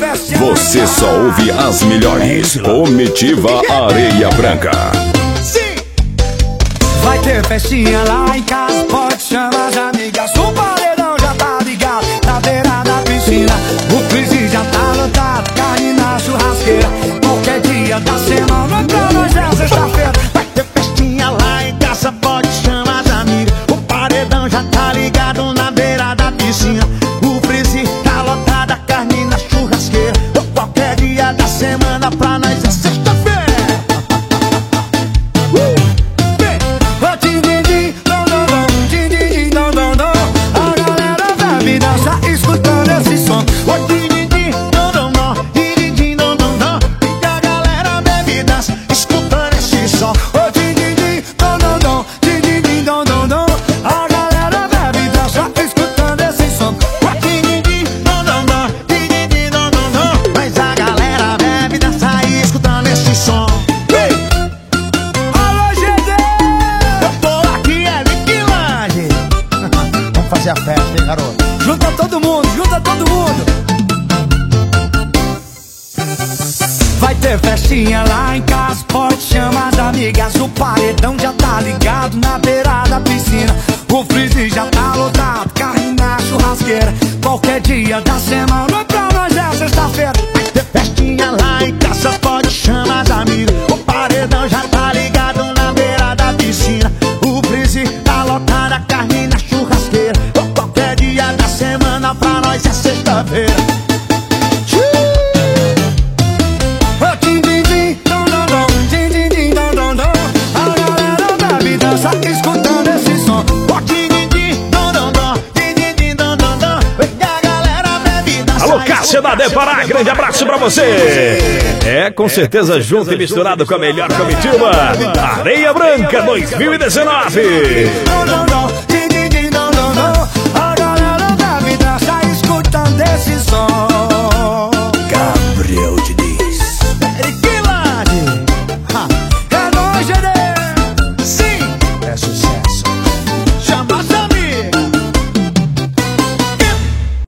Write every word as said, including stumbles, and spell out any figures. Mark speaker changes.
Speaker 1: Você só ouve as melhores. Comitiva Areia Branca.
Speaker 2: Vai ter festinha lá em casa, pode chamar as amigas. O paredão já tá ligado, na beira da piscina. O freezer já tá lotado, carne na churrasqueira. Qualquer dia da semana, pra nós é sexta-feira.
Speaker 3: Vai ter festinha lá em casa, pode chamar as amigas. O paredão já tá ligado, na beira da piscina. O freezer tá lotado, a carne na churrasqueira. Qualquer dia da semana, pra nós é sexta-feira. A festa, hein, garoto?
Speaker 2: Junta todo mundo, junta todo mundo. Vai ter festinha lá em casa, pode chamar as amigas. O paredão já tá ligado, na beira da piscina. O freezer já tá lotado, carne na churrasqueira. Qualquer dia da semana, pra nós é sexta-feira.
Speaker 3: Vai ter festinha lá em casa, pode chamar as amigas. O paredão já tá ligado, na beira da piscina. O freezer tá lotado, a carne na churrasqueira. Qualquer dia da semana, pra nós é sexta-feira.
Speaker 2: A galera bebe e dança escutando esse som.
Speaker 4: Alô, Cássia da Depará, grande abraço pra você. É, com certeza junto e misturado com a melhor comitiva Areia Branca dois mil e dezenove.